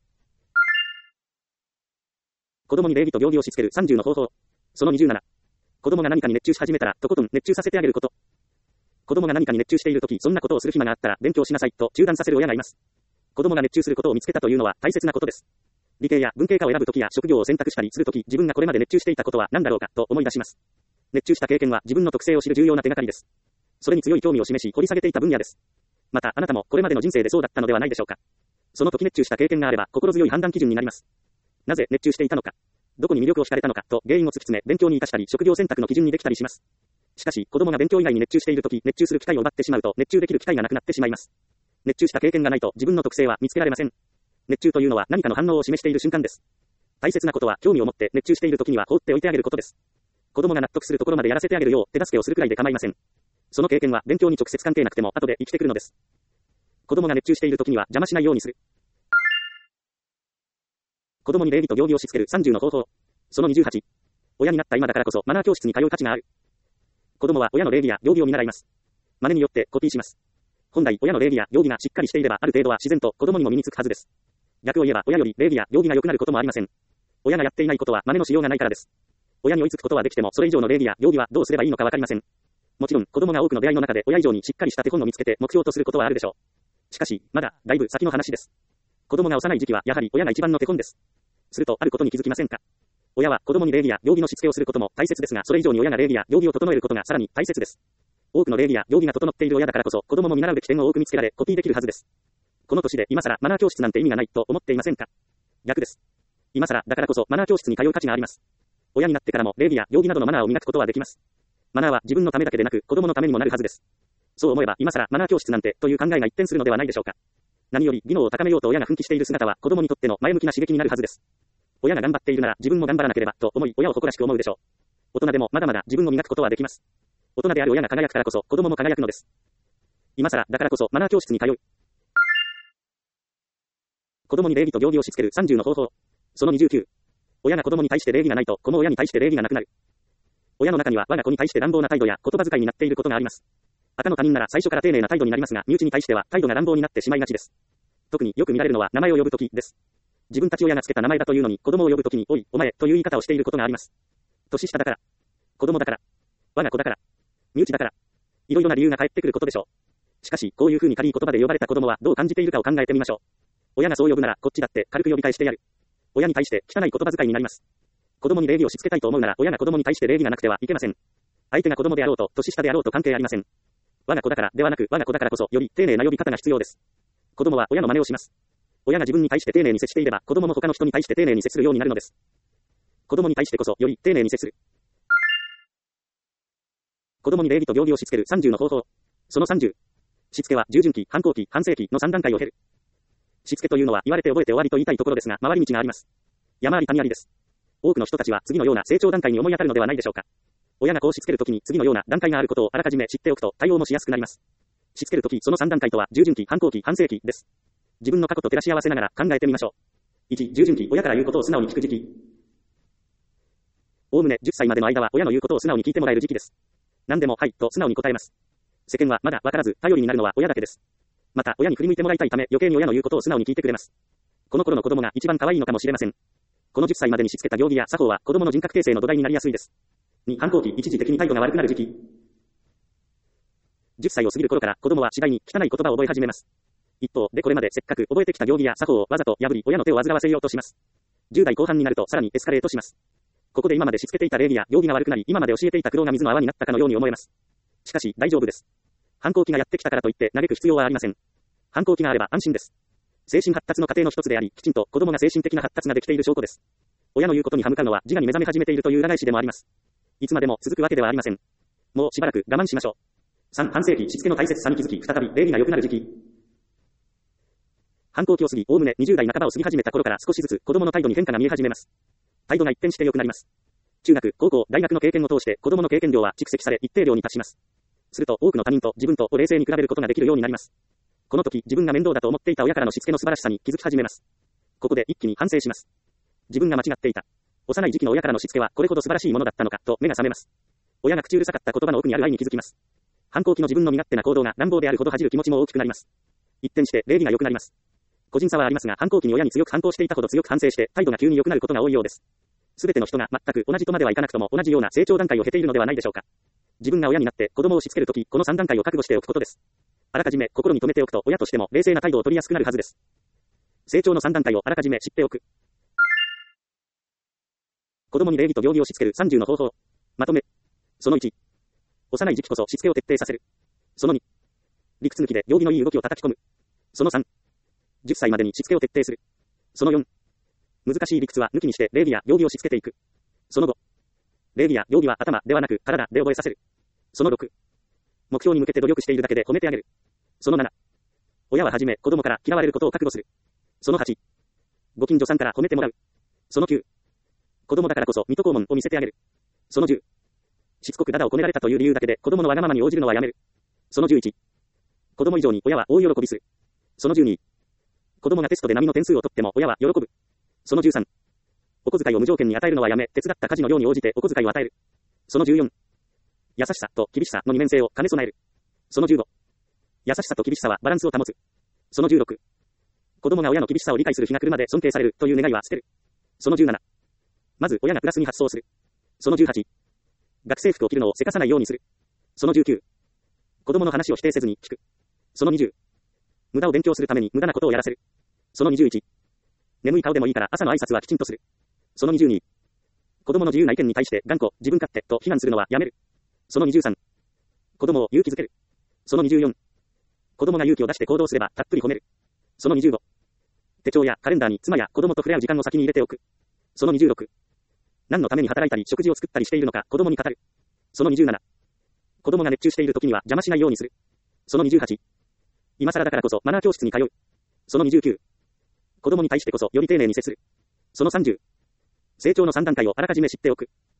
子供に礼儀と行儀をしつける30の方法。その27。子供が何かに熱中し始めたらとことん熱中させてあげること。子供が何かに熱中しているとき、そんなことをする暇があったら勉強しなさいと中断させる親がいます。子供が熱中することを見つけたというのは大切なことです。理系や文系科を選ぶときや職業を選択したりするとき、自分がこれまで熱中していたことは何だろうかと思い出します。熱中した経験は自分の特性を知る重要な手がかりです。それに強い興味を示し掘り下げていた分野です。またあなたもこれまでの人生でそうだったのではないでしょうか。その時熱中した経験があれば心強い判断基準になります。なぜ熱中していたのか、どこに魅力を惹かれたのかと原因を突き詰め勉強に生かしたり職業選択の基準にできたりします。しかし子供が勉強以外に熱中しているとき、熱中する機会を奪ってしまうと熱中できる機会がなくなってしまいます。熱中した経験がないと自分の特性は見つけられません。熱中というのは何かの反応を示している瞬間です。大切なことは興味を持って熱中しているときには放っておいてあげることです。子供が納得するところまでやらせてあげるよう手助けをするくらいで構いません。その経験は勉強に直接関係なくても後で生きてくるのです。子供が熱中しているときには邪魔しないようにする。子供に礼儀と行儀をしつける30の方法。その28。親になった今だからこそマナー教室に通う価値がある。子供は親の礼儀や行儀を見習います。真似によってコピーします。本来親の礼儀や行儀がしっかりしていればある程度は自然と子供にも身につくはずです。逆を言えば親より礼儀や行儀が良くなることもありません。親がやっていないことは真似のしようがないからです。親に追いつくことはできてもそれ以上の礼儀や行儀はどうすればいいのかわかりません。もちろん子供が多くの出会いの中で親以上にしっかりした手本を見つけて目標とすることはあるでしょう。しかしまだだいぶ先の話です。子供が幼い時期はやはり親が一番の手本です。するとあることに気づきませんか。親は子供に礼儀や行儀のしつけをすることも大切ですが、それ以上に親が礼儀や行儀を整えることがさらに大切です。多くの礼儀や行儀が整っている親だからこそ子供も見習うべき点を多く見つけられコピーできるはずです。この年で今更マナー教室なんて意味がないと思っていませんか。逆です。今更だからこそマナー教室に通う価値があります。親になってからも礼儀や行儀などのマナーを磨くことはできます。マナーは自分のためだけでなく子供のためにもなるはずです。そう思えば今更マナー教室なんてという考えが一転するのではないでしょうか。何より技能を高めようと親が奮起している姿は子供にとっての前向きな刺激になるはずです。親が頑張っているなら自分も頑張らなければと思い親を誇らしく思うでしょう。大人でもまだまだ自分を磨くことはできます。大人である親が輝くからこそ子供も輝くのです。今更だからこそマナー教室に通う。子供に礼儀と行儀をしつける30の方法。その29。親が子供に対して礼儀がないと子も親に対して礼儀がなくなる。親の中には我が子に対して乱暴な態度や言葉遣いになっていることがあります。赤の他人なら最初から丁寧な態度になりますが、身内に対しては態度が乱暴になってしまいがちです。特によく見られるのは名前を呼ぶときです。自分たち親がつけた名前だというのに子供を呼ぶときにおい、お前という言い方をしていることがあります。年下だから、子供だから、我が子だから、身内だから、いろいろな理由が返ってくることでしょう。しかし、こういう風に軽い言葉で呼ばれた子供はどう感じているかを考えてみましょう。親がそう呼ぶならこっちだって軽く呼び返してやる。親に対して汚い言葉遣いになります。子供に礼儀をしつけたいと思うなら親が子供に対して礼儀がなくてはいけません。相手が子供であろうと年下であろうと関係ありません。我が子だからではなく我が子だからこそより丁寧な呼び方が必要です。子供は親の真似をします。親が自分に対して丁寧に接していれば子供も他の人に対して丁寧に接するようになるのです。子供に対してこそより丁寧に接する。子供に礼儀と行儀をしつける30の方法。その30。しつけは従順期、反抗期、反省期の3段階を経る。しつけというのは言われて覚えて終わりと言いたいところですが、回り道があります。山あり谷ありです。多くの人たちは次のような成長段階に思い当たるのではないでしょうか。親がこうしつけるときに次のような段階があることをあらかじめ知っておくと対応もしやすくなります。しつけるときその3段階とは従順期、反抗期、反省期です。自分の過去と照らし合わせながら考えてみましょう。1、従順期、親から言うことを素直に聞く時期。おおむね10歳までの間は親の言うことを素直に聞いてもらえる時期です。何でもはいと素直に答えます。世間はまだわからず頼りになるのは親だけです。また親に振り向いてもらいたいため余計に親の言うことを素直に聞いてくれます。この頃の子供が一番可愛いのかもしれません。この10歳までにしつけた行儀や作法は子供の人格形成の土台になりやすいです。2、反抗期、一時的に態度が悪くなる時期。10歳を過ぎる頃から子供は次第に汚い言葉を覚え始めます。一方でこれまでせっかく覚えてきた行儀や作法をわざと破り親の手を煩わせようとします。10代後半になるとさらにエスカレートします。ここで今までしつけていた礼儀や行儀が悪くなり今まで教えていた苦労が水の泡になったかのように思えます。しかし大丈夫です。反抗期がやってきたからといって嘆く必要はありません。反抗期があれば安心です。精神発達の過程の一つであり、きちんと子供が精神的な発達ができている証拠です。 親の言うことに歯向かうのは自我に目覚め始めているという裏返しでもあります。いつまでも続くわけではありません。もうしばらく我慢しましょう。3、半世紀しつけの大切さに気づき、再び礼儀が良くなる時期。反抗期を過ぎ、おおむね20代半ばを過ぎ始めた頃から少しずつ子供の態度に変化が見え始めます。態度が一転して良くなります。中学、高校、大学の経験を通して子供の経験量は蓄積され一定量に達します。すると多くの他人と自分とを冷静に比べることができるようになります。この時自分が面倒だと思っていた親からのしつけの素晴らしさに気づき始めます。ここで一気に反省します。自分が間違っていた。幼い時期の親からのしつけはこれほど素晴らしいものだったのかと目が覚めます。親が口うるさかった言葉の奥にある愛に気づきます。反抗期の自分の身勝手な行動が乱暴であるほど恥じる気持ちも大きくなります。一転して礼儀が良くなります。個人差はありますが反抗期に親に強く反抗していたほど強く反省して態度が急に良くなることが多いようです。すべての人が全く同じとまではいかなくとも同じような成長段階を経ているのではないでしょうか。自分が親になって子供をしつけるとき、この3段階を覚悟しておくことです。あらかじめ心に留めておくと親としても冷静な態度を取りやすくなるはずです。成長の3段階をあらかじめ知っておく。子供に礼儀と行儀をしつける30の方法。まとめ。その1。幼い時期こそしつけを徹底させる。その2。理屈抜きで行儀のいい動きを叩き込む。その3。10歳までにしつけを徹底する。その4。難しい理屈は抜きにして礼儀や行儀をしつけていく。その5。礼儀や行儀は頭ではなく体で覚えさせる。その6。目標に向けて努力しているだけで褒めてあげる。その7。親ははじめ子供から嫌われることを覚悟する。その8。ご近所さんから褒めてもらう。その9。子供だからこそ水戸黄門を見せてあげる。その10。しつこくダダをこねられたという理由だけで子供のわがままに応じるのはやめる。その11。子供以上に親は大喜びする。その12。子供がテストで並の点数を取っても親は喜ぶ。その13。お小遣いを無条件に与えるのはやめ、手伝った家事の量に応じてお小遣いを与える。その14。優しさと厳しさの二面性を兼ね備える。その15。優しさと厳しさはバランスを保つ。その16。子供が親の厳しさを理解する日が来るまで尊敬されるという願いは捨てる。その17。まず親がプラスに発想する。その18。学生服を着るのをせかさないようにする。その19。子供の話を否定せずに聞く。その20。無駄を勉強するために無駄なことをやらせる。その21。眠い顔でもいいから朝の挨拶はきちんとする。その22。子供の自由な意見に対して頑固、自分勝手と非難するのはやめる。その23。子供を勇気づける。その24。子供が勇気を出して行動すればたっぷり褒める。その25。手帳やカレンダーに妻や子供と触れ合う時間を先に入れておく。その26。何のために働いたり食事を作ったりしているのか子供に語る。その27。子供が熱中している時には邪魔しないようにする。その28。今更だからこそマナー教室に通う。その29。子供に対してこそより丁寧に接する。その30。成長の3段階をあらかじめ知っておく。